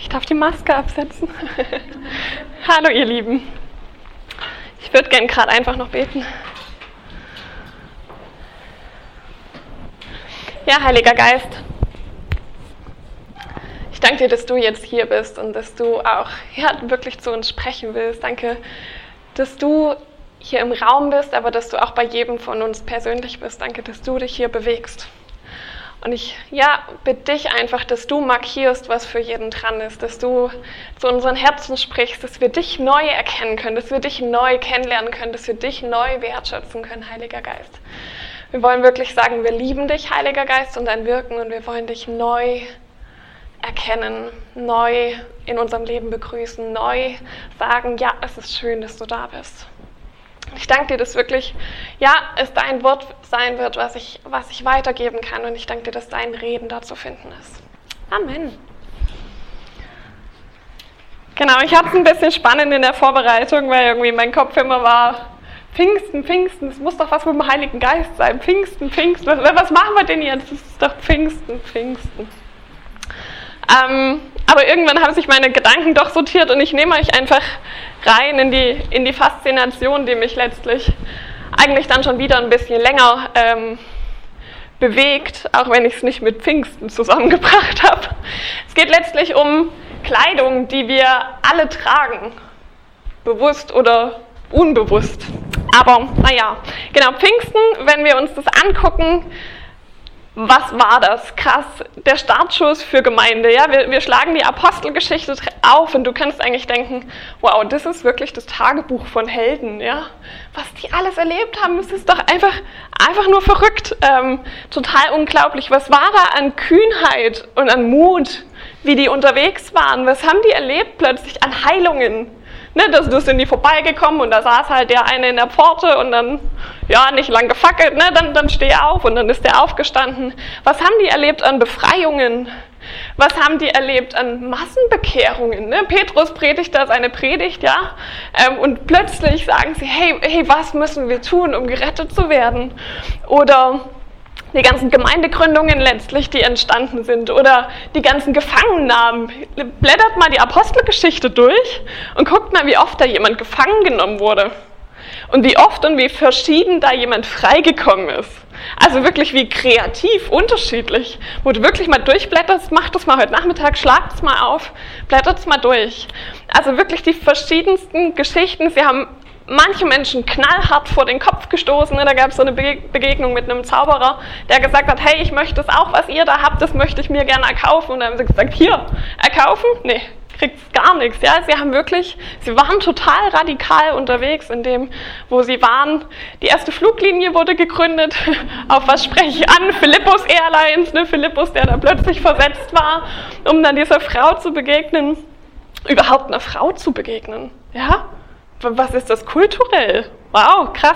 Ich darf die Maske absetzen. Hallo ihr Lieben. Ich würde gerne gerade einfach noch beten. Ja, Heiliger Geist, ich danke dir, dass du jetzt hier bist und dass du auch wirklich zu uns sprechen willst. Danke, dass du hier im Raum bist, aber dass du auch bei jedem von uns persönlich bist. Danke, dass du dich hier bewegst. Und ich bitte dich einfach, dass du markierst, was für jeden dran ist, dass du zu unseren Herzen sprichst, dass wir dich neu erkennen können, dass wir dich neu kennenlernen können, dass wir dich neu wertschätzen können, Heiliger Geist. Wir wollen wirklich sagen, wir lieben dich, Heiliger Geist, und dein Wirken, und wir wollen dich neu erkennen, neu in unserem Leben begrüßen, neu sagen, ja, es ist schön, dass du da bist. Ich danke dir, dass wirklich, es dein Wort sein wird, was ich weitergeben kann. Und ich danke dir, dass dein Reden da zu finden ist. Amen. Genau, ich hatte es ein bisschen spannend in der Vorbereitung, weil irgendwie mein Kopf immer war, Pfingsten, es muss doch was mit dem Heiligen Geist sein. Pfingsten, was machen wir denn jetzt? Es ist doch Pfingsten. Aber irgendwann haben sich meine Gedanken doch sortiert und ich nehme euch einfach rein in die Faszination, die mich letztlich eigentlich dann schon wieder ein bisschen länger bewegt, auch wenn ich es nicht mit Pfingsten zusammengebracht habe. Es geht letztlich um Kleidung, die wir alle tragen, bewusst oder unbewusst. Aber genau, Pfingsten, wenn wir uns das angucken, was war das? Krass, der Startschuss für Gemeinde. Ja? Wir schlagen die Apostelgeschichte auf und du kannst eigentlich denken, wow, das ist wirklich das Tagebuch von Helden. Ja? Was die alles erlebt haben, das ist doch einfach nur verrückt. Total unglaublich. Was war da an Kühnheit und an Mut, wie die unterwegs waren? Was haben die erlebt plötzlich an Heilungen? Da sind die vorbeigekommen und da saß halt der eine in der Pforte und dann, nicht lang gefackelt, dann steh auf und dann ist der aufgestanden. Was haben die erlebt an Befreiungen? Was haben die erlebt an Massenbekehrungen? Petrus predigt da seine Predigt, und plötzlich sagen sie, hey, was müssen wir tun, um gerettet zu werden? Oder die ganzen Gemeindegründungen letztlich, die entstanden sind, oder die ganzen Gefangennahmen. Blättert mal die Apostelgeschichte durch und guckt mal, wie oft da jemand gefangen genommen wurde. Und wie oft und wie verschieden da jemand freigekommen ist. Also wirklich wie kreativ, unterschiedlich. Wo du wirklich mal durchblätterst, mach das mal heute Nachmittag, schlag es mal auf, blättert es mal durch. Also wirklich die verschiedensten Geschichten. Sie haben manche Menschen knallhart vor den Kopf gestoßen. Da gab es so eine Begegnung mit einem Zauberer, der gesagt hat, hey, ich möchte das auch, was ihr da habt, das möchte ich mir gerne erkaufen. Und dann haben sie gesagt, hier, erkaufen? Nee, kriegt's gar nichts. Ja, sie waren total radikal unterwegs in dem, wo sie waren. Die erste Fluglinie wurde gegründet. Auf was spreche ich an? Philippus Airlines, Philippus, der da plötzlich versetzt war, um dann dieser Frau zu begegnen. Überhaupt einer Frau zu begegnen, ja? Was ist das kulturell? Wow, krass.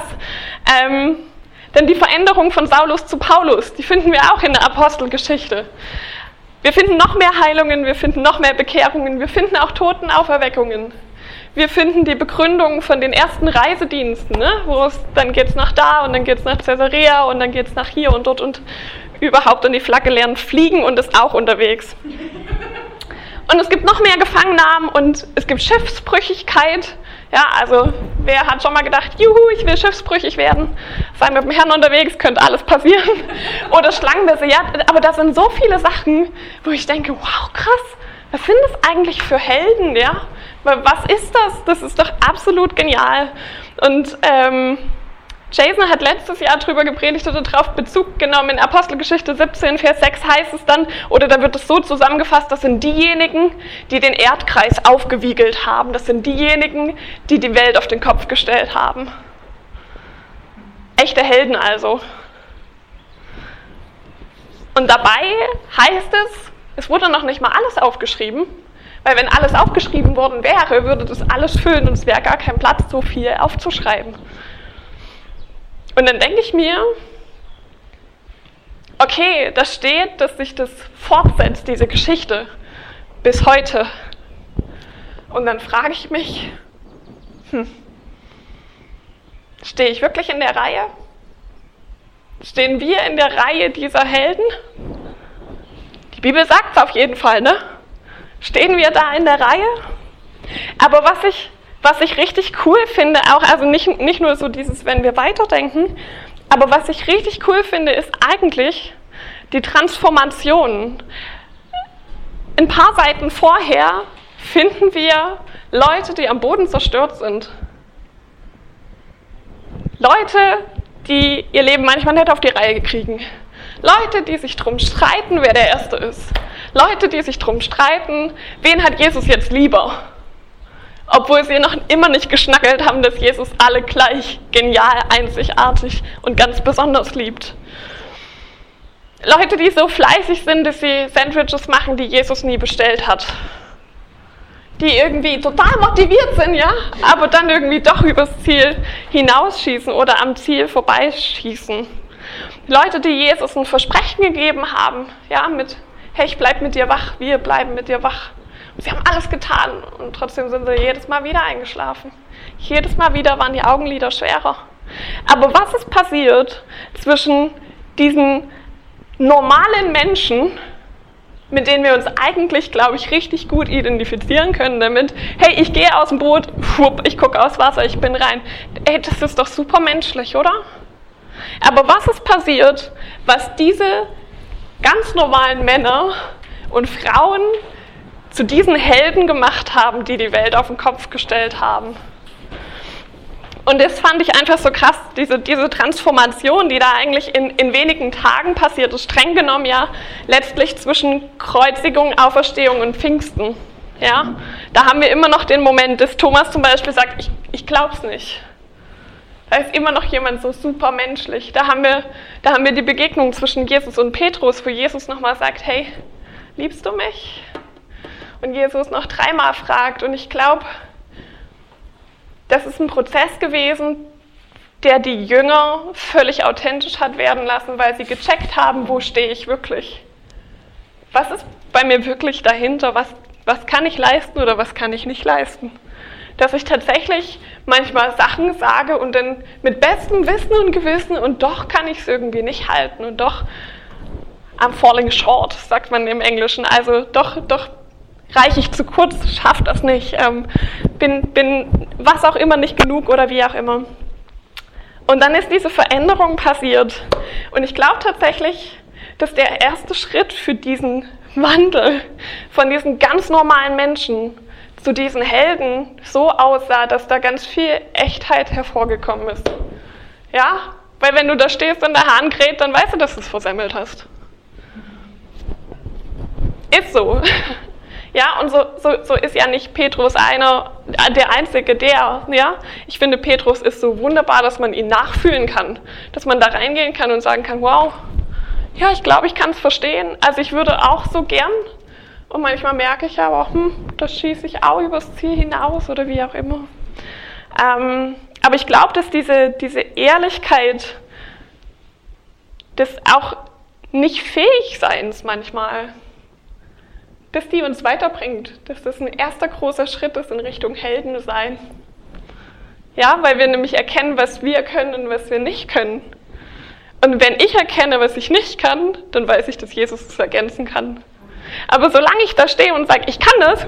Denn die Veränderung von Saulus zu Paulus, die finden wir auch in der Apostelgeschichte. Wir finden noch mehr Heilungen, wir finden noch mehr Bekehrungen, wir finden auch Totenauferweckungen. Wir finden die Begründung von den ersten Reisediensten, dann geht es nach da und dann geht es nach Caesarea und dann geht es nach hier und dort und überhaupt, und die Flagge lernt fliegen und ist auch unterwegs. Und es gibt noch mehr Gefangennahmen und es gibt Schiffsbrüchigkeit. Ja, also wer hat schon mal gedacht, juhu, ich will schiffsbrüchig werden, sei mit dem Herrn unterwegs, könnte alles passieren. Oder Schlangenbisse, aber da sind so viele Sachen, wo ich denke, wow, krass, was sind das eigentlich für Helden, ja? Was ist das? Das ist doch absolut genial. Und Jason hat letztes Jahr darüber gepredigt oder darauf Bezug genommen. In Apostelgeschichte 17, Vers 6 heißt es dann, oder da wird es so zusammengefasst, das sind diejenigen, die den Erdkreis aufgewiegelt haben. Das sind diejenigen, die die Welt auf den Kopf gestellt haben. Echte Helden also. Und dabei heißt es wurde noch nicht mal alles aufgeschrieben, weil wenn alles aufgeschrieben worden wäre, würde das alles füllen und es wäre gar kein Platz, so viel aufzuschreiben. Und dann denke ich mir, okay, da steht, dass sich das fortsetzt, diese Geschichte, bis heute. Und dann frage ich mich, stehe ich wirklich in der Reihe? Stehen wir in der Reihe dieser Helden? Die Bibel sagt es auf jeden Fall, Stehen wir da in der Reihe? Aber was ich richtig cool finde, auch also nicht nur so dieses, wenn wir weiterdenken, aber was ich richtig cool finde, ist eigentlich die Transformation. Ein paar Seiten vorher finden wir Leute, die am Boden zerstört sind. Leute, die ihr Leben manchmal nicht auf die Reihe kriegen. Leute, die sich drum streiten, wer der Erste ist. Leute, die sich drum streiten, wen hat Jesus jetzt lieber? Obwohl sie noch immer nicht geschnackelt haben, dass Jesus alle gleich genial, einzigartig und ganz besonders liebt. Leute, die so fleißig sind, dass sie Sandwiches machen, die Jesus nie bestellt hat. Die irgendwie total motiviert sind, ja, aber dann irgendwie doch übers Ziel hinausschießen oder am Ziel vorbeischießen. Leute, die Jesus ein Versprechen gegeben haben, ja, mit, hey, ich bleib mit dir wach, wir bleiben mit dir wach. Und sie haben alles getan und trotzdem sind sie jedes Mal wieder eingeschlafen. Jedes Mal wieder waren die Augenlider schwerer. Aber was ist passiert zwischen diesen normalen Menschen, mit denen wir uns eigentlich, glaube ich, richtig gut identifizieren können damit, hey, ich gehe aus dem Boot, ich gucke aus Wasser, ich bin rein. Ey, das ist doch super menschlich, oder? Aber was ist passiert, was diese ganz normalen Männer und Frauen zu diesen Helden gemacht haben, die die Welt auf den Kopf gestellt haben? Und das fand ich einfach so krass, diese Transformation, die da eigentlich in wenigen Tagen passiert ist, streng genommen ja letztlich zwischen Kreuzigung, Auferstehung und Pfingsten. Ja? Da haben wir immer noch den Moment, dass Thomas zum Beispiel sagt, ich glaub's nicht. Da ist immer noch jemand so super menschlich. Da haben wir die Begegnung zwischen Jesus und Petrus, wo Jesus nochmal sagt, hey, liebst du mich? Und Jesus noch 3-mal fragt. Und ich glaube, das ist ein Prozess gewesen, der die Jünger völlig authentisch hat werden lassen, weil sie gecheckt haben, wo stehe ich wirklich? Was ist bei mir wirklich dahinter? Was kann ich leisten oder was kann ich nicht leisten? Dass ich tatsächlich manchmal Sachen sage und dann mit bestem Wissen und Gewissen und doch kann ich es irgendwie nicht halten und doch I'm falling short, sagt man im Englischen. Also doch reiche ich zu kurz, schaffe das nicht, bin was auch immer nicht genug oder wie auch immer. Und dann ist diese Veränderung passiert. Und ich glaube tatsächlich, dass der erste Schritt für diesen Wandel von diesen ganz normalen Menschen zu diesen Helden so aussah, dass da ganz viel Echtheit hervorgekommen ist. Ja? Weil wenn du da stehst und der Hahn kräht, dann weißt du, dass du es versemmelt hast. Ist so. Ja, und so ist ja nicht Petrus der Einzige, ja. Ich finde, Petrus ist so wunderbar, dass man ihn nachfühlen kann. Dass man da reingehen kann und sagen kann, wow, ja, ich glaube, ich kann es verstehen. Also ich würde auch so gern. Und manchmal merke ich aber, das schieße ich auch übers Ziel hinaus oder wie auch immer. Aber ich glaube, dass diese Ehrlichkeit des auch nicht Fähigseins manchmal, dass die uns weiterbringt, dass das ein erster großer Schritt ist in Richtung Heldensein. Ja, weil wir nämlich erkennen, was wir können und was wir nicht können. Und wenn ich erkenne, was ich nicht kann, dann weiß ich, dass Jesus es ergänzen kann. Aber solange ich da stehe und sage, ich kann das,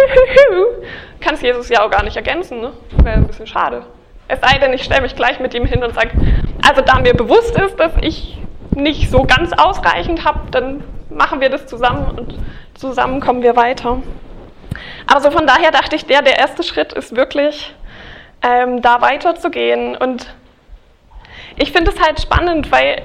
kann es Jesus ja auch gar nicht ergänzen. Ne? Wäre ein bisschen schade. Es sei denn, ich stelle mich gleich mit ihm hin und sage, also da mir bewusst ist, dass ich nicht so ganz ausreichend habe, dann machen wir das zusammen und zusammen kommen wir weiter. Also von daher dachte ich, der erste Schritt ist wirklich, da weiterzugehen. Und ich finde es halt spannend, weil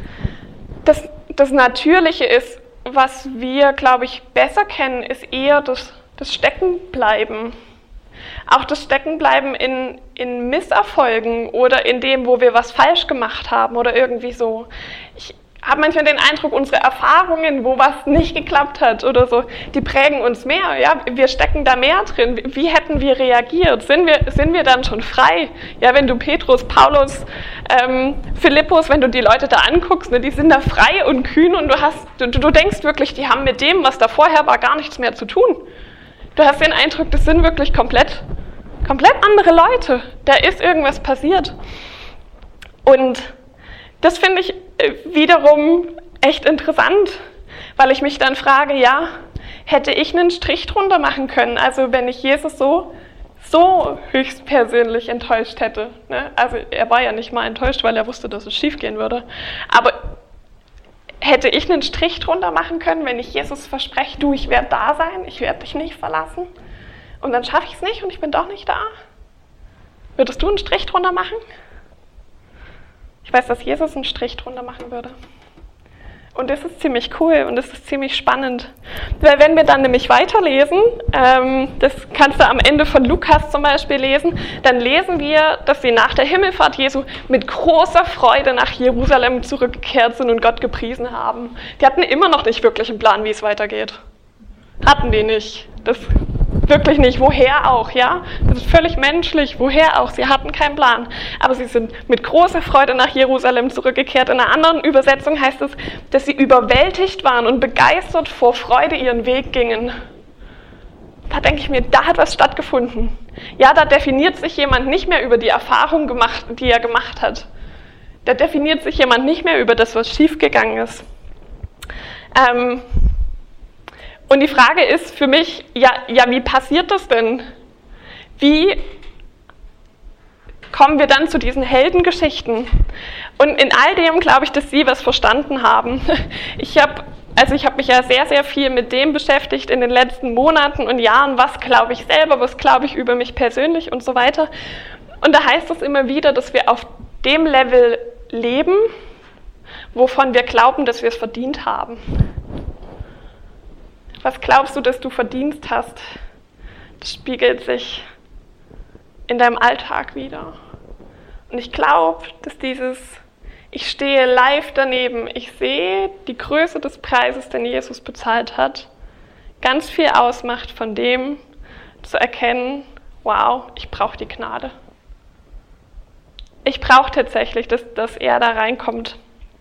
das Natürliche ist, was wir, glaube ich, besser kennen, ist eher das Steckenbleiben. Auch das Steckenbleiben in Misserfolgen oder in dem, wo wir was falsch gemacht haben oder irgendwie so. Ich habe manchmal den Eindruck, unsere Erfahrungen, wo was nicht geklappt hat oder so, die prägen uns mehr. Ja? Wir stecken da mehr drin. Wie hätten wir reagiert? Sind wir dann schon frei? Ja, wenn du Petrus, Paulus, Philippus, wenn du die Leute da anguckst, ne, die sind da frei und kühn und du denkst wirklich, die haben mit dem, was da vorher war, gar nichts mehr zu tun. Du hast den Eindruck, das sind wirklich komplett andere Leute. Da ist irgendwas passiert. Und das finde ich wiederum echt interessant, weil ich mich dann frage, ja, hätte ich einen Strich drunter machen können. Also wenn ich Jesus so höchstpersönlich enttäuscht hätte. Ne? Also er war ja nicht mal enttäuscht, weil er wusste, dass es schief gehen würde. Aber hätte ich einen Strich drunter machen können, wenn ich Jesus verspreche, du, ich werde da sein, ich werde dich nicht verlassen. Und dann schaffe ich es nicht und ich bin doch nicht da. Würdest du einen Strich drunter machen? Ich weiß, dass Jesus einen Strich drunter machen würde. Und das ist ziemlich cool und das ist ziemlich spannend. Weil wenn wir dann nämlich weiterlesen, das kannst du am Ende von Lukas zum Beispiel lesen, dann lesen wir, dass sie nach der Himmelfahrt Jesu mit großer Freude nach Jerusalem zurückgekehrt sind und Gott gepriesen haben. Die hatten immer noch nicht wirklich einen Plan, wie es weitergeht. Hatten die nicht. Das wirklich nicht. Woher auch, ja? Das ist völlig menschlich. Woher auch? Sie hatten keinen Plan. Aber sie sind mit großer Freude nach Jerusalem zurückgekehrt. In einer anderen Übersetzung heißt es, dass sie überwältigt waren und begeistert vor Freude ihren Weg gingen. Da denke ich mir, da hat was stattgefunden. Ja, da definiert sich jemand nicht mehr über die Erfahrung gemacht, die er gemacht hat. Da definiert sich jemand nicht mehr über das, was schiefgegangen ist. Und die Frage ist für mich, ja, wie passiert das denn? Wie kommen wir dann zu diesen Heldengeschichten? Und in all dem glaube ich, dass Sie was verstanden haben. Ich habe mich ja sehr, sehr viel mit dem beschäftigt in den letzten Monaten und Jahren, was glaube ich selber, was glaube ich über mich persönlich und so weiter. Und da heißt es immer wieder, dass wir auf dem Level leben, wovon wir glauben, dass wir es verdient haben. Was glaubst du, dass du verdient hast? Das spiegelt sich in deinem Alltag wieder. Und ich glaube, dass ich stehe live daneben, ich sehe die Größe des Preises, den Jesus bezahlt hat, ganz viel ausmacht von dem, zu erkennen, wow, ich brauche die Gnade. Ich brauche tatsächlich, dass er da reinkommt.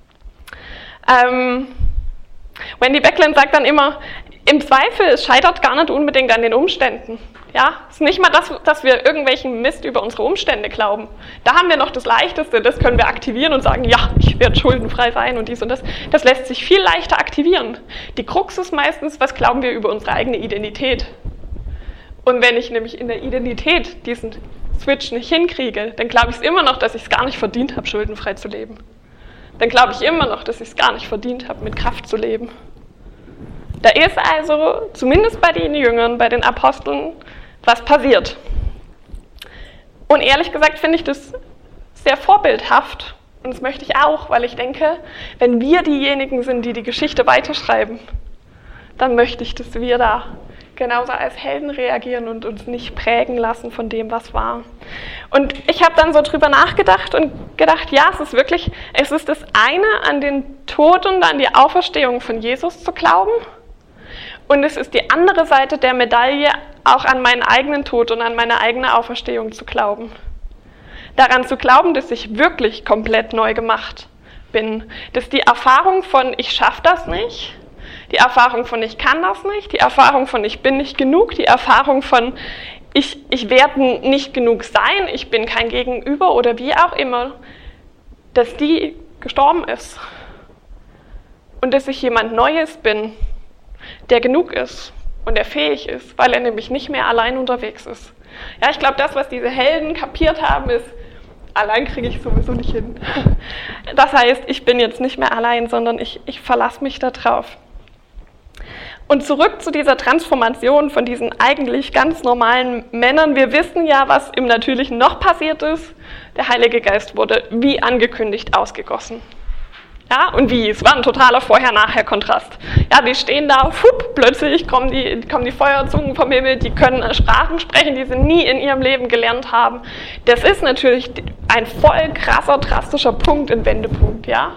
Wendy Beckland sagt dann immer, im Zweifel, es scheitert gar nicht unbedingt an den Umständen. Ja? Es ist nicht mal das, dass wir irgendwelchen Mist über unsere Umstände glauben. Da haben wir noch das Leichteste, das können wir aktivieren und sagen, ja, ich werde schuldenfrei sein und dies und das. Das lässt sich viel leichter aktivieren. Die Krux ist meistens, was glauben wir über unsere eigene Identität. Und wenn ich nämlich in der Identität diesen Switch nicht hinkriege, dann glaube ich es immer noch, dass ich es gar nicht verdient habe, schuldenfrei zu leben. Dann glaube ich immer noch, dass ich es gar nicht verdient habe, mit Kraft zu leben. Da ist also, zumindest bei den Jüngern, bei den Aposteln, was passiert. Und ehrlich gesagt finde ich das sehr vorbildhaft. Und das möchte ich auch, weil ich denke, wenn wir diejenigen sind, die die Geschichte weiterschreiben, dann möchte ich, dass wir da genauso als Helden reagieren und uns nicht prägen lassen von dem, was war. Und ich habe dann so drüber nachgedacht und gedacht, ja, es ist das eine, an den Tod und an die Auferstehung von Jesus zu glauben. Und es ist die andere Seite der Medaille, auch an meinen eigenen Tod und an meine eigene Auferstehung zu glauben. Daran zu glauben, dass ich wirklich komplett neu gemacht bin. Dass die Erfahrung von ich schaffe das nicht, die Erfahrung von ich kann das nicht, die Erfahrung von ich bin nicht genug, die Erfahrung von ich werde nicht genug sein, ich bin kein Gegenüber oder wie auch immer, dass die gestorben ist. Und dass ich jemand Neues bin, der genug ist und der fähig ist, weil er nämlich nicht mehr allein unterwegs ist. Ja, ich glaube, das, was diese Helden kapiert haben, ist, allein kriege ich sowieso nicht hin. Das heißt, ich bin jetzt nicht mehr allein, sondern ich verlasse mich da drauf. Und zurück zu dieser Transformation von diesen eigentlich ganz normalen Männern. Wir wissen ja, was im Natürlichen noch passiert ist. Der Heilige Geist wurde wie angekündigt ausgegossen. Ja, und wie? Es war ein totaler Vorher-Nachher-Kontrast. Ja, die stehen da, plötzlich kommen die Feuerzungen vom Himmel, die können Sprachen sprechen, die sie nie in ihrem Leben gelernt haben. Das ist natürlich ein voll krasser, drastischer Punkt, ein Wendepunkt, ja.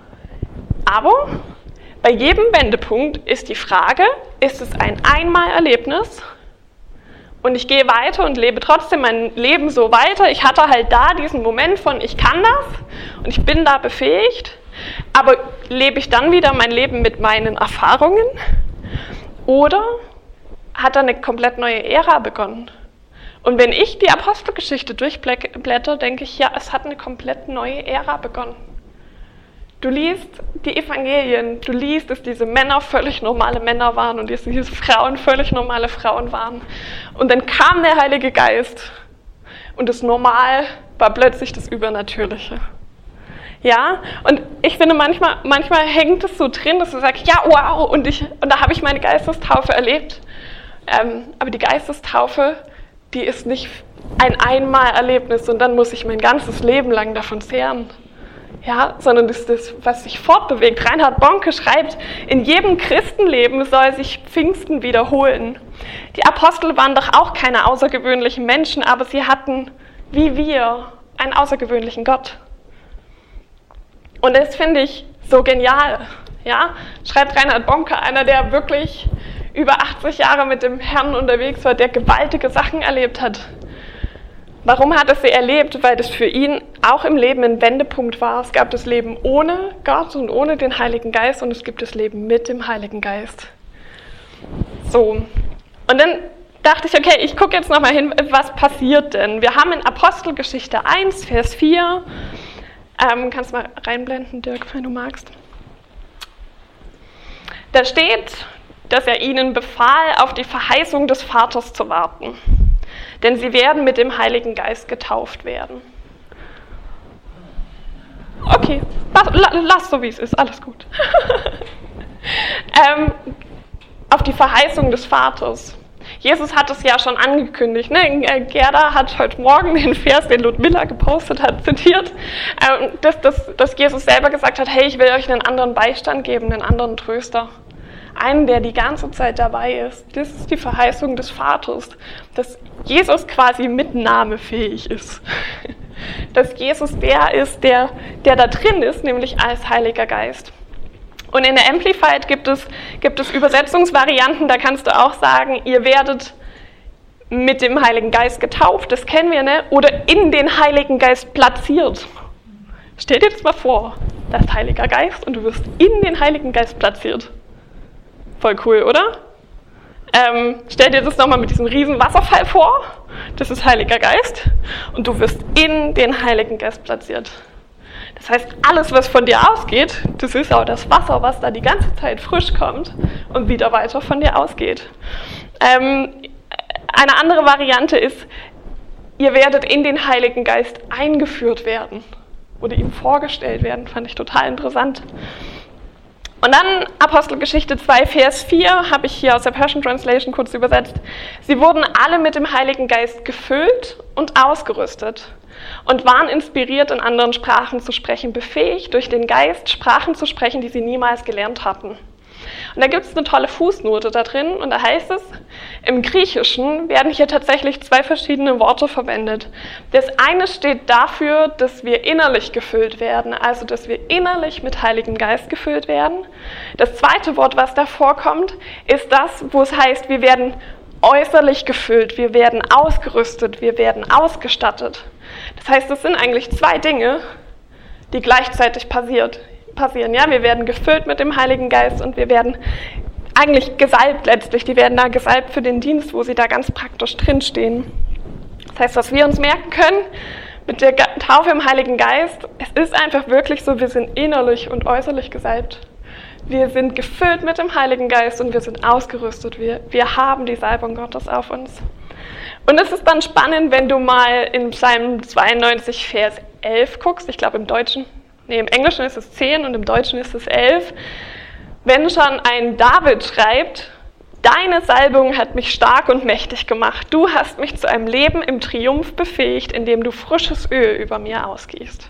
Aber bei jedem Wendepunkt ist die Frage, ist es ein Einmalerlebnis? Und ich gehe weiter und lebe trotzdem mein Leben so weiter. Ich hatte halt da diesen Moment von, ich kann das und ich bin da befähigt. Aber lebe ich dann wieder mein Leben mit meinen Erfahrungen? Oder hat da eine komplett neue Ära begonnen? Und wenn ich die Apostelgeschichte durchblätter, denke ich, ja, es hat eine komplett neue Ära begonnen. Du liest die Evangelien, du liest, dass diese Männer völlig normale Männer waren und dass diese Frauen völlig normale Frauen waren. Und dann kam der Heilige Geist und das Normal war plötzlich das Übernatürliche. Ja, und ich finde, manchmal hängt es so drin, dass du sagst, ja, wow, und da habe ich meine Geistestaufe erlebt. Aber die Geistestaufe, die ist nicht ein Einmalerlebnis und dann muss ich mein ganzes Leben lang davon zehren. Ja, sondern das ist das, was sich fortbewegt. Reinhard Bonke schreibt, in jedem Christenleben soll sich Pfingsten wiederholen. Die Apostel waren doch auch keine außergewöhnlichen Menschen, aber sie hatten, wie wir, einen außergewöhnlichen Gott. Und das finde ich so genial. Ja? Schreibt Reinhard Bonke, einer, der wirklich über 80 Jahre mit dem Herrn unterwegs war, der gewaltige Sachen erlebt hat. Warum hat er sie erlebt? Weil das für ihn auch im Leben ein Wendepunkt war. Es gab das Leben ohne Gott und ohne den Heiligen Geist und es gibt das Leben mit dem Heiligen Geist. So, und dann dachte ich, okay, ich gucke jetzt nochmal hin, was passiert denn? Wir haben in Apostelgeschichte 1, Vers 4, kannst du mal reinblenden, Dirk, wenn du magst. Da steht, dass er ihnen befahl, auf die Verheißung des Vaters zu warten. Denn sie werden mit dem Heiligen Geist getauft werden. Okay, lass so wie es ist, alles gut. Auf die Verheißung des Vaters. Jesus hat es ja schon angekündigt. Ne? Gerda hat heute Morgen den Vers, den Ludmilla gepostet hat, zitiert, dass Jesus selber gesagt hat, hey, ich will euch einen anderen Beistand geben, einen anderen Tröster. Einen, der die ganze Zeit dabei ist. Das ist die Verheißung des Vaters, dass Jesus quasi mitnahmefähig ist. Dass Jesus der ist, der da drin ist, nämlich als Heiliger Geist. Und in der Amplified gibt es Übersetzungsvarianten, da kannst du auch sagen, ihr werdet mit dem Heiligen Geist getauft, das kennen wir, ne? Oder in den Heiligen Geist platziert. Stell dir das mal vor, da ist Heiliger Geist und du wirst in den Heiligen Geist platziert. Voll cool, oder? Stell dir das nochmal mit diesem riesen Wasserfall vor. Das ist Heiliger Geist. Und du wirst in den Heiligen Geist platziert. Das heißt, alles, was von dir ausgeht, das ist auch das Wasser, was da die ganze Zeit frisch kommt und wieder weiter von dir ausgeht. Eine andere Variante ist, ihr werdet in den Heiligen Geist eingeführt werden oder ihm vorgestellt werden. Fand ich total interessant. Und dann Apostelgeschichte 2, Vers 4, habe ich hier aus der Passion Translation kurz übersetzt. Sie wurden alle mit dem Heiligen Geist gefüllt und ausgerüstet und waren inspiriert, in anderen Sprachen zu sprechen, befähigt, durch den Geist Sprachen zu sprechen, die sie niemals gelernt hatten. Und da gibt es eine tolle Fußnote da drin und da heißt es, im Griechischen werden hier tatsächlich 2 verschiedene Worte verwendet. Das eine steht dafür, dass wir innerlich gefüllt werden, also dass wir innerlich mit Heiligem Geist gefüllt werden. Das zweite Wort, was da vorkommt, ist das, wo es heißt, wir werden äußerlich gefüllt, wir werden ausgerüstet, wir werden ausgestattet. Das heißt, es sind eigentlich 2 Dinge, die gleichzeitig passieren. Ja, wir werden gefüllt mit dem Heiligen Geist und wir werden eigentlich gesalbt letztlich. Die werden da gesalbt für den Dienst, wo sie da ganz praktisch drinstehen. Das heißt, was wir uns merken können mit der Taufe im Heiligen Geist, es ist einfach wirklich so, wir sind innerlich und äußerlich gesalbt. Wir sind gefüllt mit dem Heiligen Geist und wir sind ausgerüstet. Wir haben die Salbung Gottes auf uns. Und es ist dann spannend, wenn du mal in Psalm 92, Vers 11 guckst, ich glaube im Englischen ist es 10 und im Deutschen ist es 11. Wenn schon ein David schreibt, deine Salbung hat mich stark und mächtig gemacht. Du hast mich zu einem Leben im Triumph befähigt, indem du frisches Öl über mir ausgießt.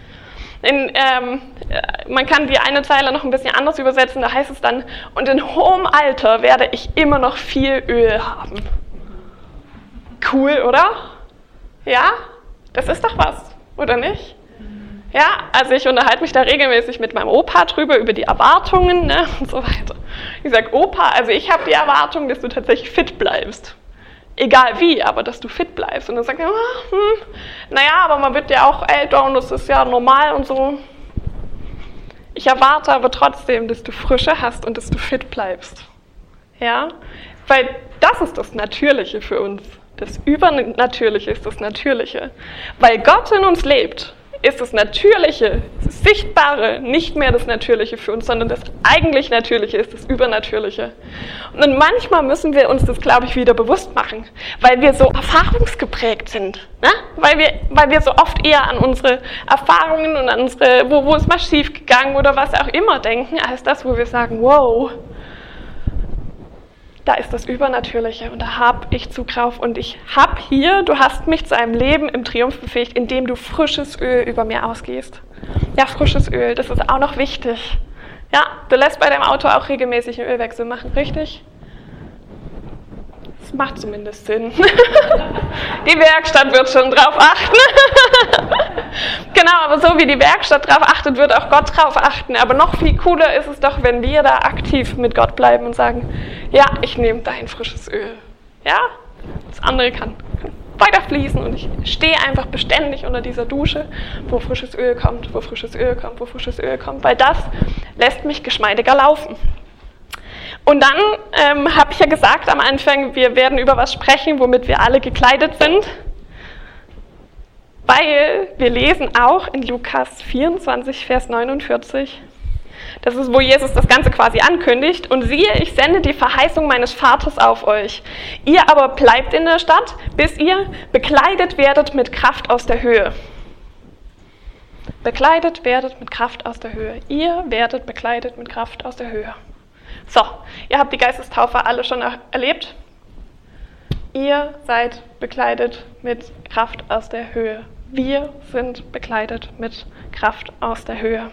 Man kann die eine Zeile noch ein bisschen anders übersetzen, da heißt es dann, und in hohem Alter werde ich immer noch viel Öl haben. Cool, oder? Ja, das ist doch was, oder nicht? Ja, also ich unterhalte mich da regelmäßig mit meinem Opa drüber, über die Erwartungen, ne, und so weiter. Ich sage, Opa, also ich habe die Erwartung, dass du tatsächlich fit bleibst. Egal wie, aber dass du fit bleibst. Und dann sagt er, naja, aber man wird ja auch älter und das ist ja normal und so. Ich erwarte aber trotzdem, dass du Frische hast und dass du fit bleibst. Ja, weil das ist das Natürliche für uns. Das Übernatürliche ist das Natürliche. Weil Gott in uns lebt, ist das Natürliche, das Sichtbare, nicht mehr das Natürliche für uns, sondern das eigentlich Natürliche ist das Übernatürliche. Und manchmal müssen wir uns das, glaube ich, wieder bewusst machen, weil wir so erfahrungsgeprägt sind. Ne? Weil wir so oft eher an unsere Erfahrungen und an unsere, wo ist mal schief gegangen oder was auch immer denken, als das, wo wir sagen, wow, da ist das Übernatürliche und da habe ich Zugriff und ich habe hier, du hast mich zu einem Leben im Triumph befähigt, indem du frisches Öl über mir ausgießt. Ja, frisches Öl, das ist auch noch wichtig. Ja, du lässt bei deinem Auto auch regelmäßig einen Ölwechsel machen, richtig? Das macht zumindest Sinn. Die Werkstatt wird schon drauf achten. Genau, aber so wie die Werkstatt drauf achtet, wird auch Gott drauf achten. Aber noch viel cooler ist es doch, wenn wir da aktiv mit Gott bleiben und sagen, ja, ich nehme dein frisches Öl. Ja, das andere kann weiter fließen und ich stehe einfach beständig unter dieser Dusche, wo frisches Öl kommt, wo frisches Öl kommt, wo frisches Öl kommt, weil das lässt mich geschmeidiger laufen. Und dann habe ich ja gesagt am Anfang, wir werden über was sprechen, womit wir alle gekleidet sind, weil wir lesen auch in Lukas 24, Vers 49, das ist, wo Jesus das Ganze quasi ankündigt, und siehe, ich sende die Verheißung meines Vaters auf euch. Ihr aber bleibt in der Stadt, bis ihr bekleidet werdet mit Kraft aus der Höhe. Bekleidet werdet mit Kraft aus der Höhe. Ihr werdet bekleidet mit Kraft aus der Höhe. So, ihr habt die Geistestaufe alle schon erlebt. Ihr seid bekleidet mit Kraft aus der Höhe. Wir sind bekleidet mit Kraft aus der Höhe.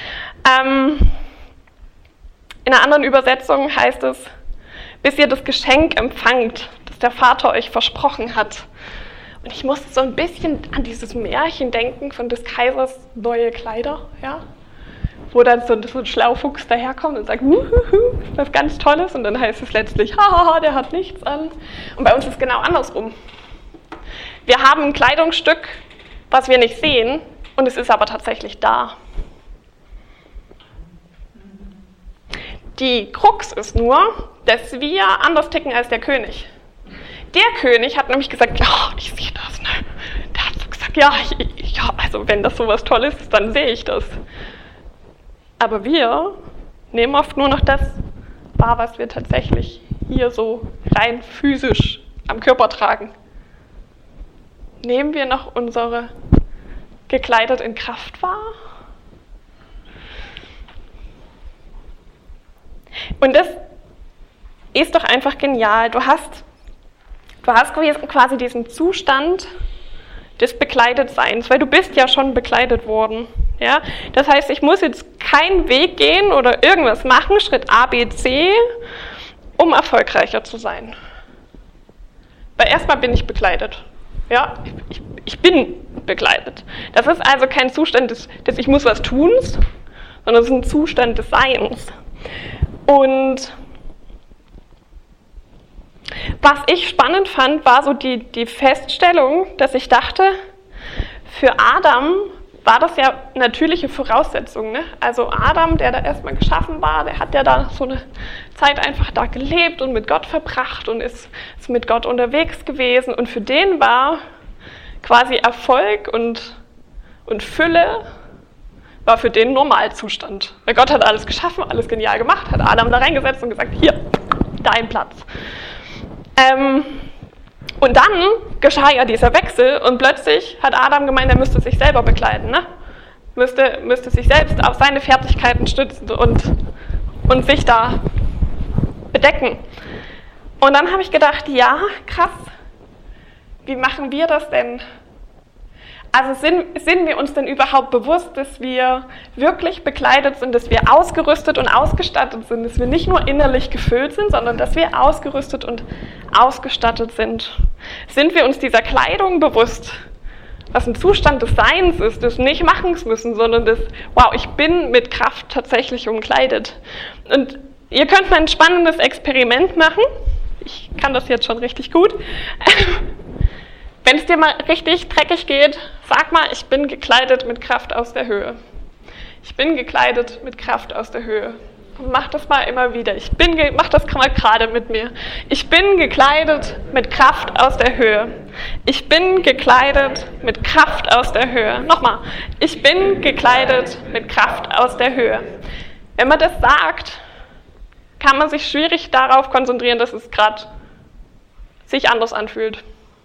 In einer anderen Übersetzung heißt es, bis ihr das Geschenk empfangt, das der Vater euch versprochen hat. Und ich musste so ein bisschen an dieses Märchen denken von des Kaisers neue Kleider, ja? Wo dann so ein Schlaufuchs daherkommt und sagt, was ganz Tolles, und dann heißt es letztlich, hahaha, der hat nichts an. Und bei uns ist es genau andersrum. Wir haben ein Kleidungsstück, was wir nicht sehen, und es ist aber tatsächlich da. Die Krux ist nur, dass wir anders ticken als der König. Der König hat nämlich gesagt, ja, ich sehe das. Ne? Der hat so gesagt, ja, also wenn das sowas Tolles ist, dann sehe ich das. Aber wir nehmen oft nur noch das wahr, was wir tatsächlich hier so rein physisch am Körper tragen. Nehmen wir noch unsere gekleidet in Kraft wahr? Und das ist doch einfach genial. Du hast quasi diesen Zustand des Bekleidetseins, weil du bist ja schon bekleidet worden. Ja? Das heißt, ich muss jetzt keinen Weg gehen oder irgendwas machen, Schritt A, B, C, um erfolgreicher zu sein. Weil erstmal bin ich bekleidet. Ja? Ich bin bekleidet. Das ist also kein Zustand des ich muss was tun, sondern es ist ein Zustand des Seins. Und was ich spannend fand, war so die Feststellung, dass ich dachte, für Adam war das ja natürliche Voraussetzung. Ne? Also Adam, der da erstmal geschaffen war, der hat ja da so eine Zeit einfach da gelebt und mit Gott verbracht und ist mit Gott unterwegs gewesen. Und für den war quasi Erfolg und Fülle war für den Normalzustand. Weil Gott hat alles geschaffen, alles genial gemacht, hat Adam da reingesetzt und gesagt, hier, dein Platz. Und dann geschah ja dieser Wechsel und plötzlich hat Adam gemeint, er müsste sich selber bekleiden, ne? Müsste sich selbst auf seine Fertigkeiten stützen und sich da bedecken. Und dann habe ich gedacht, ja, krass, wie machen wir das denn? Also sind wir uns denn überhaupt bewusst, dass wir wirklich bekleidet sind, dass wir ausgerüstet und ausgestattet sind, dass wir nicht nur innerlich gefüllt sind, sondern dass wir ausgerüstet und ausgestattet sind? Sind wir uns dieser Kleidung bewusst, was ein Zustand des Seins ist, des nicht Machens müssen, sondern des, wow, ich bin mit Kraft tatsächlich umkleidet. Und ihr könnt mal ein spannendes Experiment machen. Ich kann das jetzt schon richtig gut. Wenn es dir mal richtig dreckig geht, sag mal, ich bin gekleidet mit Kraft aus der Höhe. Ich bin gekleidet mit Kraft aus der Höhe. Mach das mal immer wieder. Mach das mal gerade mit mir. Ich bin gekleidet mit Kraft aus der Höhe. Ich bin gekleidet mit Kraft aus der Höhe. Nochmal. Ich bin gekleidet mit Kraft aus der Höhe. Wenn man das sagt, kann man sich schwierig darauf konzentrieren, dass es gerade sich anders anfühlt.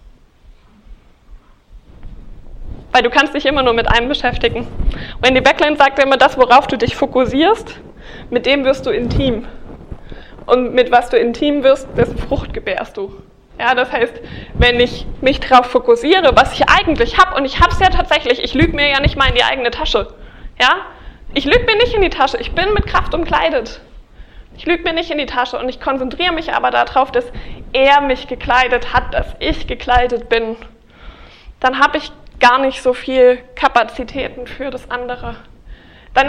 Weil du kannst dich immer nur mit einem beschäftigen. Wendy Beckland sagt immer, das, worauf du dich fokussierst, mit dem wirst du intim. Und mit was du intim wirst, dessen Frucht gebärst du. Ja, das heißt, wenn ich mich darauf fokussiere, was ich eigentlich habe, und ich habe es ja tatsächlich, ich lüge mir ja nicht mal in die eigene Tasche. Ja? Ich lüge mir nicht in die Tasche, ich bin mit Kraft umkleidet. Ich lüge mir nicht in die Tasche und ich konzentriere mich aber darauf, dass er mich gekleidet hat, dass ich gekleidet bin. Dann habe ich gar nicht so viel Kapazitäten für das andere. Dann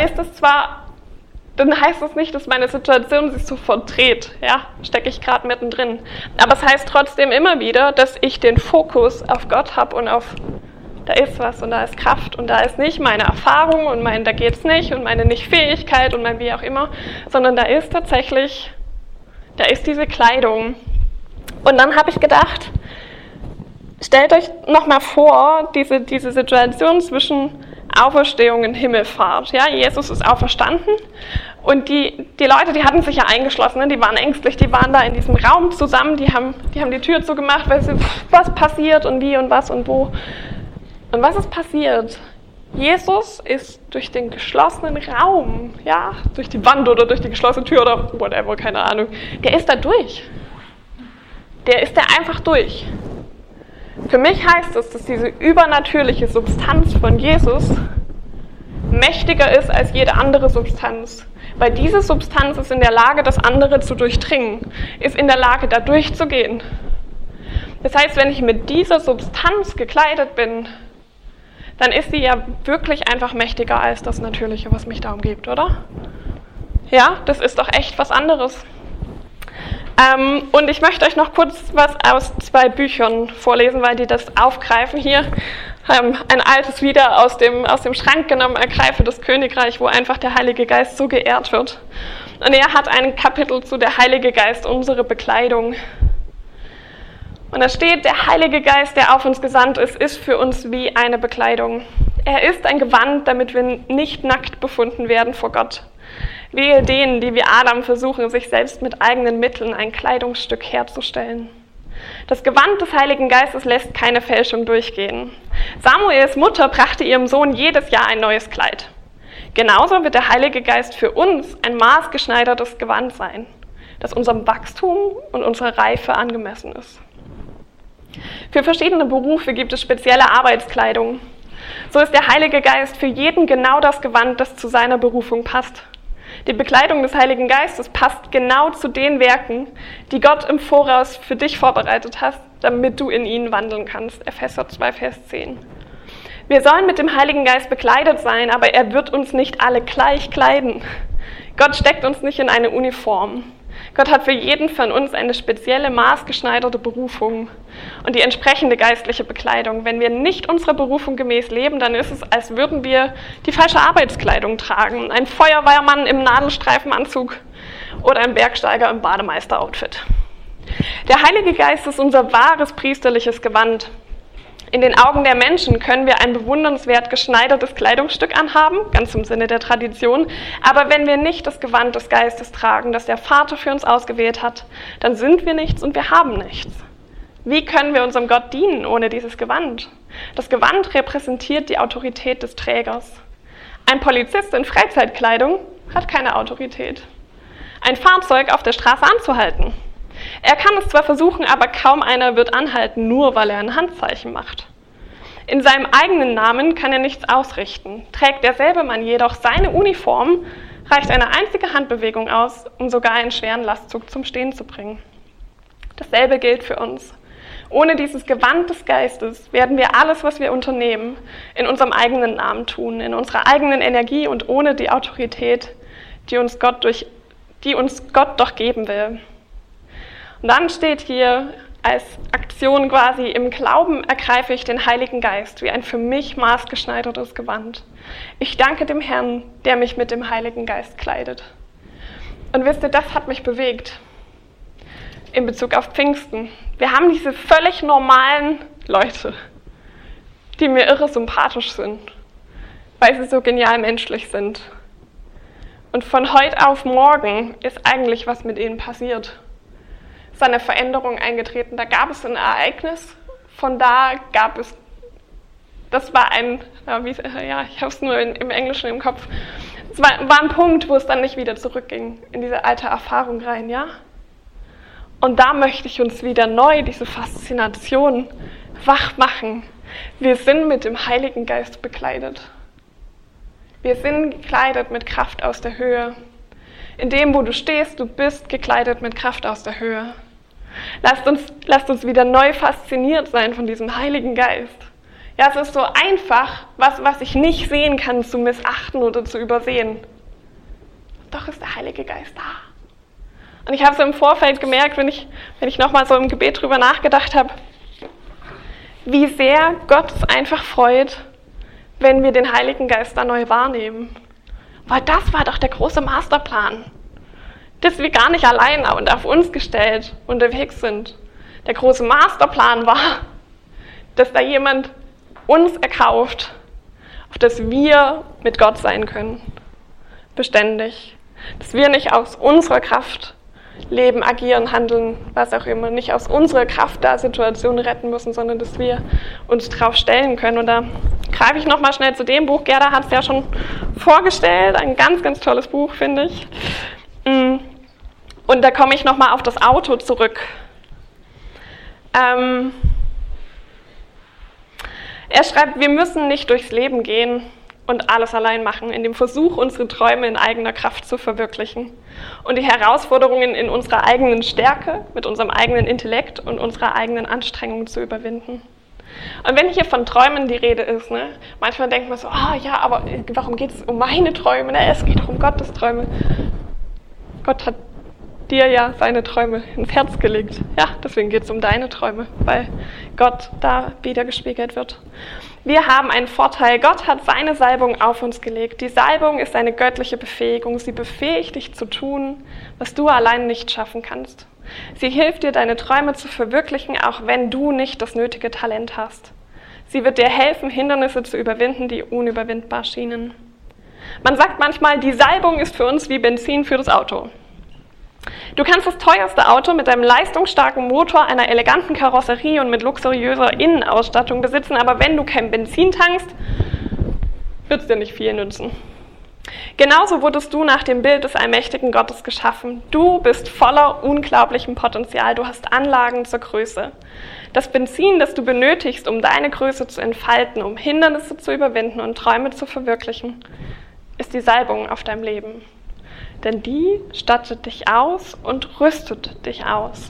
heißt es nicht, dass meine Situation sich sofort dreht. Ja, stecke ich gerade mittendrin. Aber es heißt trotzdem immer wieder, dass ich den Fokus auf Gott habe und auf, da ist was und da ist Kraft und da ist nicht meine Erfahrung und da geht's nicht und meine Nichtfähigkeit und mein wie auch immer, sondern da ist tatsächlich, da ist diese Kleidung. Und dann habe ich gedacht, stellt euch nochmal vor, diese Situation zwischen Auferstehung und Himmelfahrt. Ja, Jesus ist auferstanden und die Leute, die hatten sich ja eingeschlossen, ne? Die waren ängstlich, die waren da in diesem Raum zusammen, die haben die Tür zugemacht, weil sie, was passiert und wie und was und wo. Und was ist passiert? Jesus ist durch den geschlossenen Raum, ja, durch die Wand oder durch die geschlossene Tür oder whatever, keine Ahnung, der ist da durch. Der ist da einfach durch. Für mich heißt es, dass diese übernatürliche Substanz von Jesus mächtiger ist als jede andere Substanz. Weil diese Substanz ist in der Lage, das andere zu durchdringen, ist in der Lage, da durchzugehen. Das heißt, wenn ich mit dieser Substanz gekleidet bin, dann ist sie ja wirklich einfach mächtiger als das Natürliche, was mich da umgibt, oder? Ja, das ist doch echt was anderes. Und ich möchte euch noch kurz was aus 2 Büchern vorlesen, weil die das aufgreifen hier. Ein altes wieder aus dem Schrank genommen, Ergreife das Königreich, wo einfach der Heilige Geist so geehrt wird. Und er hat ein Kapitel zu der Heilige Geist, unsere Bekleidung. Und da steht, der Heilige Geist, der auf uns gesandt ist für uns wie eine Bekleidung. Er ist ein Gewand, damit wir nicht nackt befunden werden vor Gott. Wehe denen, die wie Adam versuchen, sich selbst mit eigenen Mitteln ein Kleidungsstück herzustellen. Das Gewand des Heiligen Geistes lässt keine Fälschung durchgehen. Samuels Mutter brachte ihrem Sohn jedes Jahr ein neues Kleid. Genauso wird der Heilige Geist für uns ein maßgeschneidertes Gewand sein, das unserem Wachstum und unserer Reife angemessen ist. Für verschiedene Berufe gibt es spezielle Arbeitskleidung. So ist der Heilige Geist für jeden genau das Gewand, das zu seiner Berufung passt. Die Bekleidung des Heiligen Geistes passt genau zu den Werken, die Gott im Voraus für dich vorbereitet hat, damit du in ihnen wandeln kannst. Epheser 2, Vers 10. Wir sollen mit dem Heiligen Geist bekleidet sein, aber er wird uns nicht alle gleich kleiden. Gott steckt uns nicht in eine Uniform. Gott hat für jeden von uns eine spezielle, maßgeschneiderte Berufung und die entsprechende geistliche Bekleidung. Wenn wir nicht unserer Berufung gemäß leben, dann ist es, als würden wir die falsche Arbeitskleidung tragen. Ein Feuerwehrmann im Nadelstreifenanzug oder ein Bergsteiger im Bademeister-Outfit. Der Heilige Geist ist unser wahres priesterliches Gewand. In den Augen der Menschen können wir ein bewundernswert geschneidertes Kleidungsstück anhaben, ganz im Sinne der Tradition, aber wenn wir nicht das Gewand des Geistes tragen, das der Vater für uns ausgewählt hat, dann sind wir nichts und wir haben nichts. Wie können wir unserem Gott dienen ohne dieses Gewand? Das Gewand repräsentiert die Autorität des Trägers. Ein Polizist in Freizeitkleidung hat keine Autorität. Ein Fahrzeug auf der Straße anzuhalten. Er kann es zwar versuchen, aber kaum einer wird anhalten, nur weil er ein Handzeichen macht. In seinem eigenen Namen kann er nichts ausrichten. Trägt derselbe Mann jedoch seine Uniform, reicht eine einzige Handbewegung aus, um sogar einen schweren Lastzug zum Stehen zu bringen. Dasselbe gilt für uns. Ohne dieses Gewand des Geistes werden wir alles, was wir unternehmen, in unserem eigenen Namen tun, in unserer eigenen Energie und ohne die Autorität, die uns Gott doch geben will. Und dann steht hier als Aktion quasi, im Glauben ergreife ich den Heiligen Geist wie ein für mich maßgeschneidertes Gewand. Ich danke dem Herrn, der mich mit dem Heiligen Geist kleidet. Und wisst ihr, das hat mich bewegt in Bezug auf Pfingsten. Wir haben diese völlig normalen Leute, die mir irre sympathisch sind, weil sie so genial menschlich sind. Und von heute auf morgen ist eigentlich was mit ihnen passiert. Es ist eine Veränderung eingetreten. Da gab es ein Ereignis, von da gab es, das war ein, ich habe es nur im Englischen im Kopf, es war ein Punkt, wo es dann nicht wieder zurückging in diese alte Erfahrung rein, ja? Und da möchte ich uns wieder neu diese Faszination wach machen. Wir sind mit dem Heiligen Geist bekleidet. Wir sind gekleidet mit Kraft aus der Höhe. In dem, wo du stehst, du bist gekleidet mit Kraft aus der Höhe. Lasst uns wieder neu fasziniert sein von diesem Heiligen Geist. Ja, es ist so einfach, was ich nicht sehen kann, zu missachten oder zu übersehen. Doch ist der Heilige Geist da. Und ich habe so im Vorfeld gemerkt, wenn ich nochmal so im Gebet drüber nachgedacht habe, wie sehr Gott es einfach freut, wenn wir den Heiligen Geist da neu wahrnehmen. Weil das war doch der große Masterplan, dass wir gar nicht allein und auf uns gestellt unterwegs sind. Der große Masterplan war, dass da jemand uns erkauft, auf dass wir mit Gott sein können. Beständig. Dass wir nicht aus unserer Kraft leben, agieren, handeln, was auch immer, nicht aus unserer Kraft da Situationen retten müssen, sondern dass wir uns drauf stellen können. Und da greife ich nochmal schnell zu dem Buch. Gerda hat es ja schon vorgestellt, ein ganz, ganz tolles Buch, finde ich. Und da komme ich nochmal auf das Auto zurück. Er schreibt, wir müssen nicht durchs Leben gehen und alles allein machen, in dem Versuch, unsere Träume in eigener Kraft zu verwirklichen und die Herausforderungen in unserer eigenen Stärke, mit unserem eigenen Intellekt und unserer eigenen Anstrengung zu überwinden. Und wenn hier von Träumen die Rede ist, manchmal denkt man so, ja, aber warum geht es um meine Träume? Es geht doch um Gottes Träume. Gott hat dir ja seine Träume ins Herz gelegt. Ja, deswegen geht es um deine Träume, weil Gott da wiedergespiegelt wird. Wir haben einen Vorteil. Gott hat seine Salbung auf uns gelegt. Die Salbung ist eine göttliche Befähigung. Sie befähigt dich zu tun, was du allein nicht schaffen kannst. Sie hilft dir, deine Träume zu verwirklichen, auch wenn du nicht das nötige Talent hast. Sie wird dir helfen, Hindernisse zu überwinden, die unüberwindbar schienen. Man sagt manchmal, die Salbung ist für uns wie Benzin für das Auto. Du kannst das teuerste Auto mit einem leistungsstarken Motor, einer eleganten Karosserie und mit luxuriöser Innenausstattung besitzen, aber wenn du kein Benzin tankst, wird es dir nicht viel nützen. Genauso wurdest du nach dem Bild des allmächtigen Gottes geschaffen. Du bist voller unglaublichem Potenzial, du hast Anlagen zur Größe. Das Benzin, das du benötigst, um deine Größe zu entfalten, um Hindernisse zu überwinden und Träume zu verwirklichen, ist die Salbung auf deinem Leben. Denn die stattet dich aus und rüstet dich aus.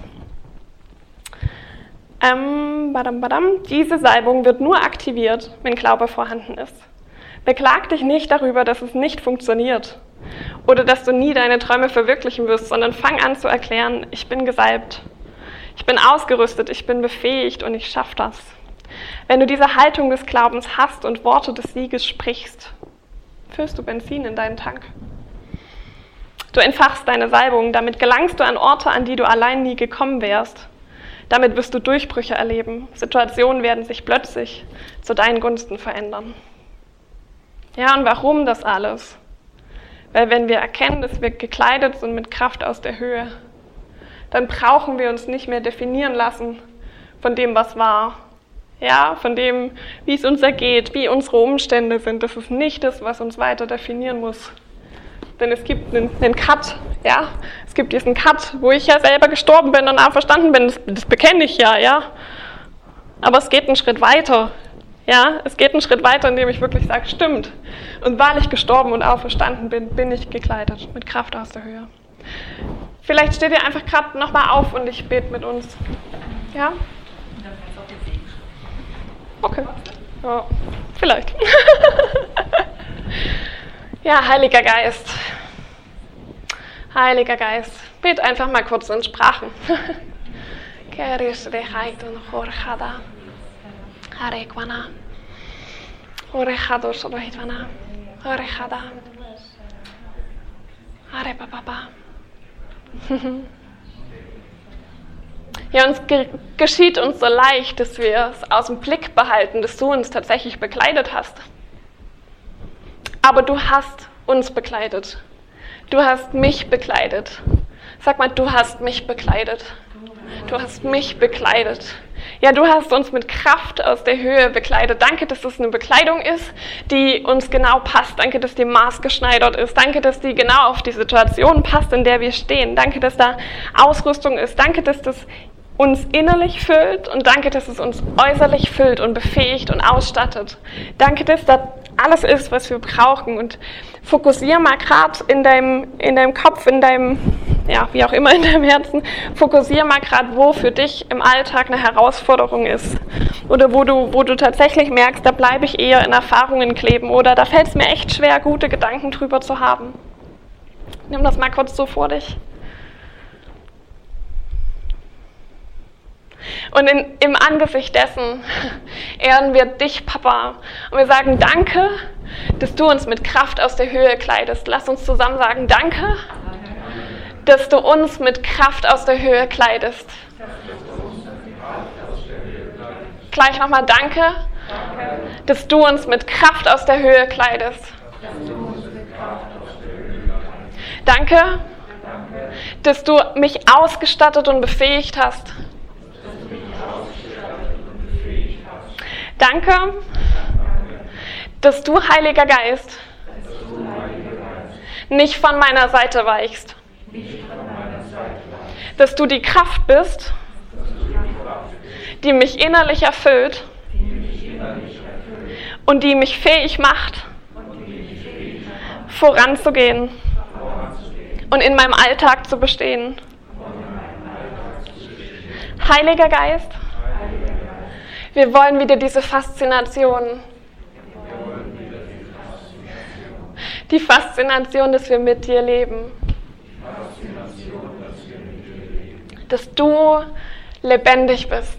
Diese Salbung wird nur aktiviert, wenn Glaube vorhanden ist. Beklag dich nicht darüber, dass es nicht funktioniert oder dass du nie deine Träume verwirklichen wirst, sondern fang an zu erklären, ich bin gesalbt, ich bin ausgerüstet, ich bin befähigt und ich schaffe das. Wenn du diese Haltung des Glaubens hast und Worte des Sieges sprichst, füllst du Benzin in deinen Tank. Du entfachst deine Salbung, damit gelangst du an Orte, an die du allein nie gekommen wärst. Damit wirst du Durchbrüche erleben. Situationen werden sich plötzlich zu deinen Gunsten verändern. Ja, und warum das alles? Weil wenn wir erkennen, dass wir gekleidet sind mit Kraft aus der Höhe, dann brauchen wir uns nicht mehr definieren lassen von dem, was war. Ja, von dem, wie es uns ergeht, wie unsere Umstände sind. Das ist nicht das, was uns weiter definieren muss. Denn es gibt einen Cut, ja. Es gibt diesen Cut, wo ich ja selber gestorben bin und auferstanden bin. Das bekenne ich ja. Aber es geht einen Schritt weiter. Ja, es geht einen Schritt weiter, indem ich wirklich sage, stimmt. Und weil ich gestorben und auferstanden bin, bin ich gekleidet mit Kraft aus der Höhe. Vielleicht steht ihr einfach gerade nochmal auf und ich bete mit uns. Ja? Okay. Ja, vielleicht. Ja, Heiliger Geist. Heiliger Geist. Bet einfach mal kurz in Sprachen. Harekwana. Orechados Rohitwana. Orechada. Arepapapa. Ja, geschieht uns so leicht, dass wir es aus dem Blick behalten, dass du uns tatsächlich bekleidet hast. Aber du hast uns bekleidet. Du hast mich bekleidet. Sag mal, du hast mich bekleidet. Du hast mich bekleidet. Ja, du hast uns mit Kraft aus der Höhe bekleidet. Danke, dass es eine Bekleidung ist, die uns genau passt. Danke, dass die maßgeschneidert ist. Danke, dass die genau auf die Situation passt, in der wir stehen. Danke, dass da Ausrüstung ist. Danke, dass das uns innerlich füllt und danke, dass es uns äußerlich füllt und befähigt und ausstattet. Danke, dass da alles ist, was wir brauchen und fokussiere mal gerade in deinem Kopf, in deinem, ja, wie auch immer in deinem Herzen, fokussiere mal gerade, wo für dich im Alltag eine Herausforderung ist oder wo du tatsächlich merkst, da bleibe ich eher in Erfahrungen kleben oder da fällt es mir echt schwer, gute Gedanken drüber zu haben. Nimm das mal kurz so vor dich. Und im Angesicht dessen ehren wir dich, Papa. Und wir sagen, danke, dass du uns mit Kraft aus der Höhe kleidest. Lass uns zusammen sagen, danke, dass du uns mit Kraft aus der Höhe kleidest. Gleich nochmal, danke, dass du uns mit Kraft aus der Höhe kleidest. Danke, dass du mich ausgestattet und befähigt hast. Danke, dass du, Heiliger Geist, nicht von meiner Seite weichst. Dass du die Kraft bist, die mich innerlich erfüllt und die mich fähig macht, voranzugehen und in meinem Alltag zu bestehen. Heiliger Geist, wir wollen wieder diese Faszination. Die Faszination, dass wir mit dir leben. Dass du lebendig bist.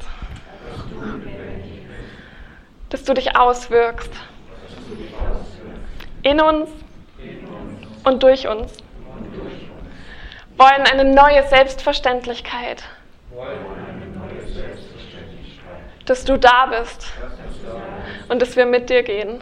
Dass du dich auswirkst. In uns und durch uns. Wollen eine neue Selbstverständlichkeit. Dass du da bist und dass wir mit dir gehen.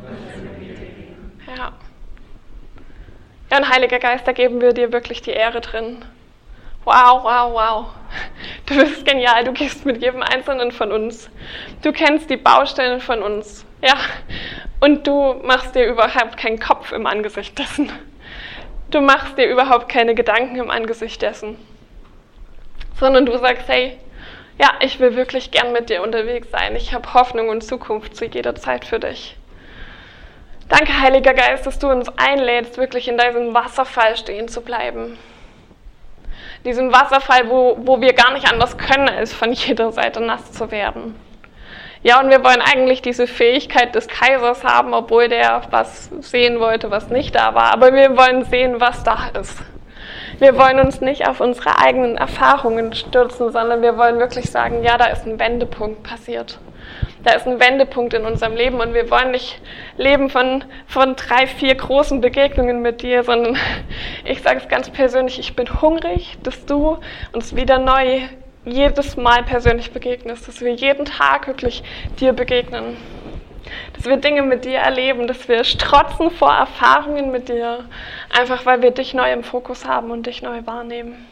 Ja. Ja, und Heiliger Geist, da geben wir dir wirklich die Ehre drin. Wow, wow, wow. Du bist genial, du gehst mit jedem Einzelnen von uns. Du kennst die Baustellen von uns. Ja. Und du machst dir überhaupt keinen Kopf im Angesicht dessen. Du machst dir überhaupt keine Gedanken im Angesicht dessen. Sondern du sagst, hey, ja, ich will wirklich gern mit dir unterwegs sein. Ich habe Hoffnung und Zukunft zu jeder Zeit für dich. Danke, Heiliger Geist, dass du uns einlädst, wirklich in diesem Wasserfall stehen zu bleiben. Diesem Wasserfall, wo wir gar nicht anders können, als von jeder Seite nass zu werden. Ja, und wir wollen eigentlich diese Fähigkeit des Kaisers haben, obwohl der was sehen wollte, was nicht da war. Aber wir wollen sehen, was da ist. Wir wollen uns nicht auf unsere eigenen Erfahrungen stürzen, sondern wir wollen wirklich sagen, ja, da ist ein Wendepunkt passiert. Da ist ein Wendepunkt in unserem Leben und wir wollen nicht leben von 3, 4 großen Begegnungen mit dir, sondern ich sage es ganz persönlich, ich bin hungrig, dass du uns wieder neu jedes Mal persönlich begegnest, dass wir jeden Tag wirklich dir begegnen. Dass wir Dinge mit dir erleben, dass wir strotzen vor Erfahrungen mit dir, einfach weil wir dich neu im Fokus haben und dich neu wahrnehmen.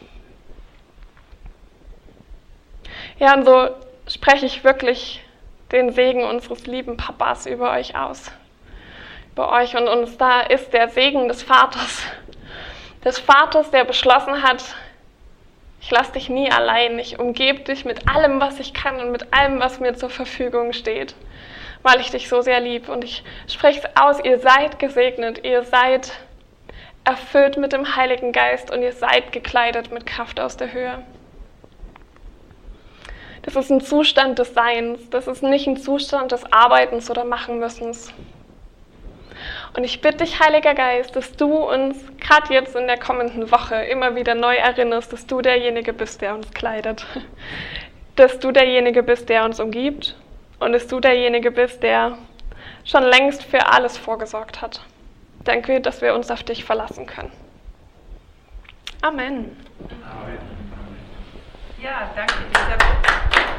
Ja, und so spreche ich wirklich den Segen unseres lieben Papas über euch aus. Über euch und uns, da ist der Segen des Vaters. Des Vaters, der beschlossen hat, ich lasse dich nie allein, ich umgebe dich mit allem, was ich kann und mit allem, was mir zur Verfügung steht. Weil ich dich so sehr liebe. Und ich spreche es aus, ihr seid gesegnet, ihr seid erfüllt mit dem Heiligen Geist und ihr seid gekleidet mit Kraft aus der Höhe. Das ist ein Zustand des Seins, das ist nicht ein Zustand des Arbeitens oder Machenmüssens. Und ich bitte dich, Heiliger Geist, dass du uns gerade jetzt in der kommenden Woche immer wieder neu erinnerst, dass du derjenige bist, der uns kleidet. Dass du derjenige bist, der uns umgibt. Und dass du derjenige bist, der schon längst für alles vorgesorgt hat. Danke, dass wir uns auf dich verlassen können. Amen. Ja, danke Elisabeth.